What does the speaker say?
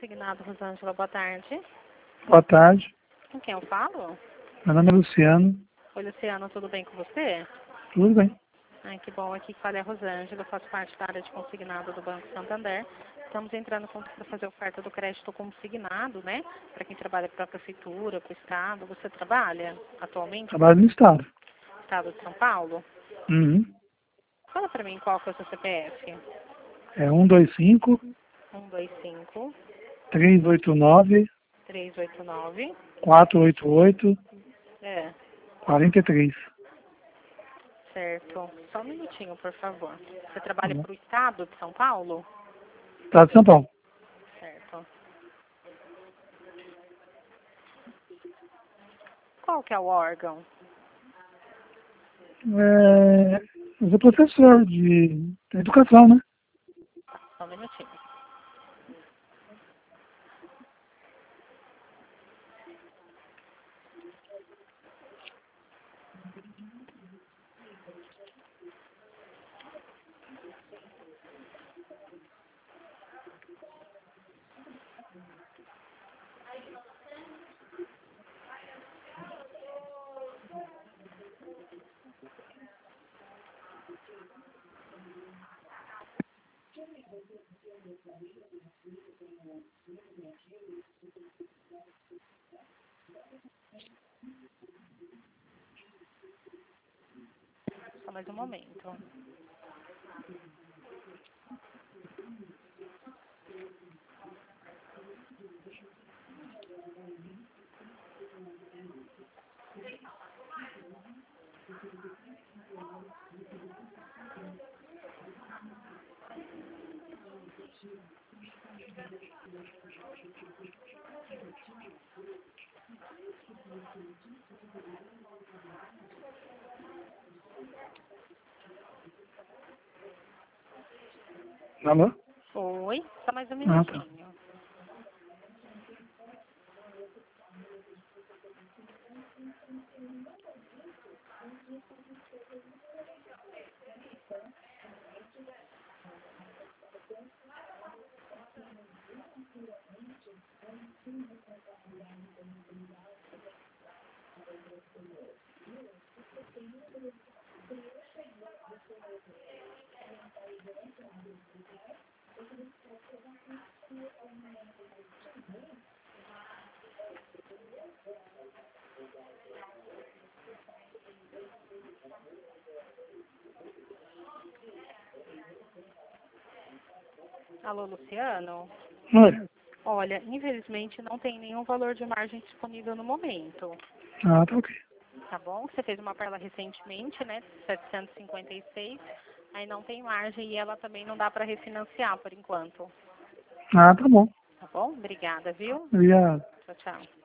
Consignado, Rosângela, boa tarde. Boa tarde, Com quem eu falo? meu nome é Luciano. Oi, Luciano, tudo bem com você? Tudo bem? Ai, que bom. Aqui que fala é a Rosângela, eu faço parte da área de consignado do Banco Santander. Estamos entrando para fazer oferta do crédito consignado, né? Para quem trabalha para a prefeitura, para o estado. Você trabalha atualmente Trabalho no estado. no estado de São Paulo? Uhum. Fala para mim qual que é o seu CPF. É 125 125 389 389 488 É, 43. certo. Só um minutinho, por favor. Você Tá trabalha bom. para o estado de São Paulo? Estado de São Paulo. Certo. Qual que é o órgão? Eu sou professor de educação, né? Só um minutinho. Só mais um momento. Alô? Oi, só mais um Ah, tá. minutinho. Alô, Luciano? Oi. Olha, infelizmente não tem nenhum valor de margem disponível no momento, Ah, tá ok. tá bom? Você fez uma parcela recentemente, né, de 756, aí não tem margem e ela também não dá para refinanciar por enquanto, Ah, tá bom. tá bom? Obrigada, viu? Obrigado. Tchau, tchau.